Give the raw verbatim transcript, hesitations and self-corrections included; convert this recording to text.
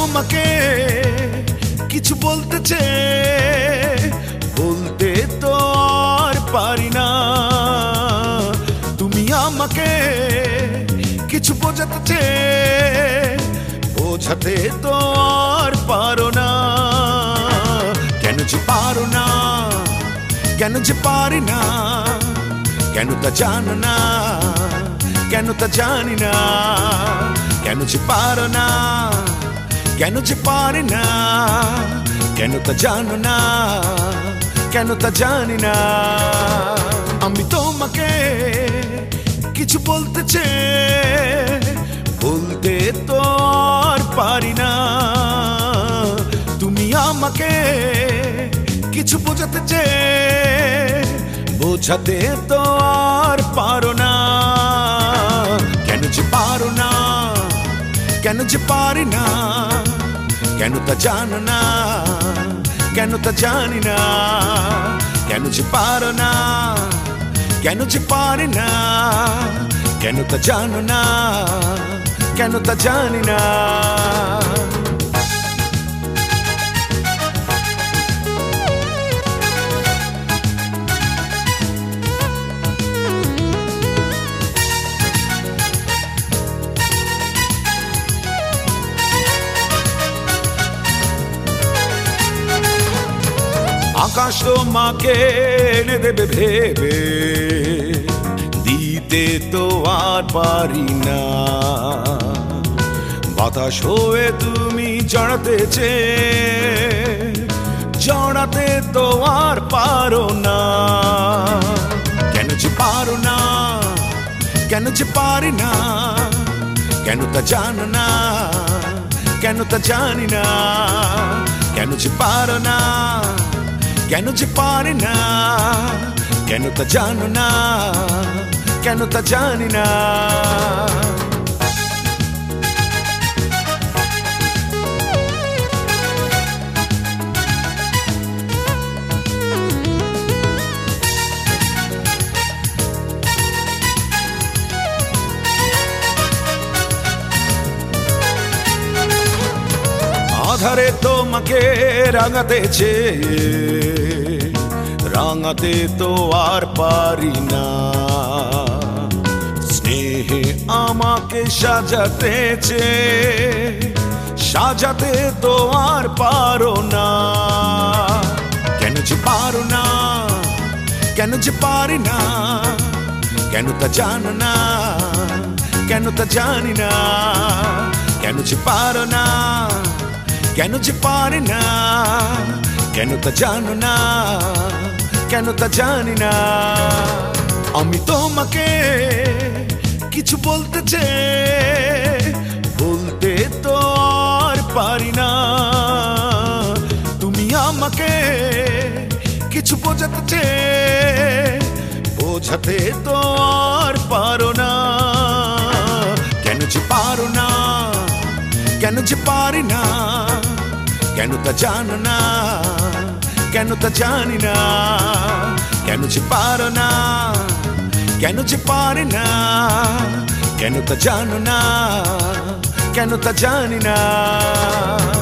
তোমাকে কিছু বলতে চেয়ে বলতে তো আর পারি না। তুমি আমাকে কিছু বোঝাতে চেয়ে বোঝাতে তো আর পারো না। কেন যে পারো না, কেন যে পারি না, কেন তা জানো না, কেন তা জানি না। কেন যে পারো না, কেন যে পারি না, কেন তা জানো না, কেন তা জানি না। আমি তোমাকে কিছু বলতে চেয়ে বলতে তো আর পারি না। তুমি আমাকে কিছু বোঝাতে চেয়ে বোঝাতে তো আর পারো না। কেন যে পারো না, কেন যে পারি না, কেন তা জানো না, কেন তা জানি না। কেন যে পারো না, কেন যে পারি না, কেন তা জানো না, কেন তা জানি না। আকাশ তোমাকে এনে দেবে ভেবে দিতে তো আর পারি না। বাতাস হয়ে তুমি জড়াতে চেয়ে জড়াতে তো আর পারো না। কেন যে পারো না, কেন যে পারি না, কেন তা জানো না, কেন তা জানি না। কেন যে পারো না, কেন যে পারি না, কেন তা জানো না, কেন তা জানি না। আধারে তোমাকে রাঙাতে চেয়ে রাঙাতে তো আর পারি না। স্নেহে আমাকে সাজাতে চেয়ে সাজাতে তো আর পারো না। কেন যে পারো না, কেন যে পারি না, কেন তা জানো না, কেন তা জানি না। কেন যে পারো না, কেন যে পারি না, কেন তা জানো না, কেন তা জানি না। আমি তোমাকে কিছু বলতে চেয়ে বলতে তো আর পারি না। তুমি আমাকে কিছু বোঝাতে চেয়ে বোঝাতে তো আর পারো না। কেন যে পারো না, কেন যে পারি না, কেন তা জানো না, কেন তা জানি না। কেন যে পারো না, কেন যে পারি না, কেন তা জানো না, কেন তা জানি না।